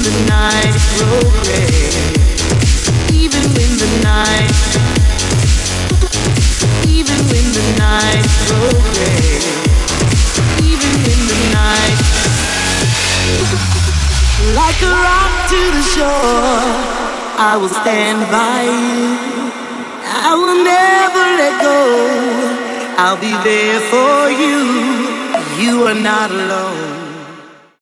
the night grows gray, even when the night, even when the night grows gray, even when the night, like a rock to the shore, I will stand by you. I will never let go. I'll be there for you. You are not alone.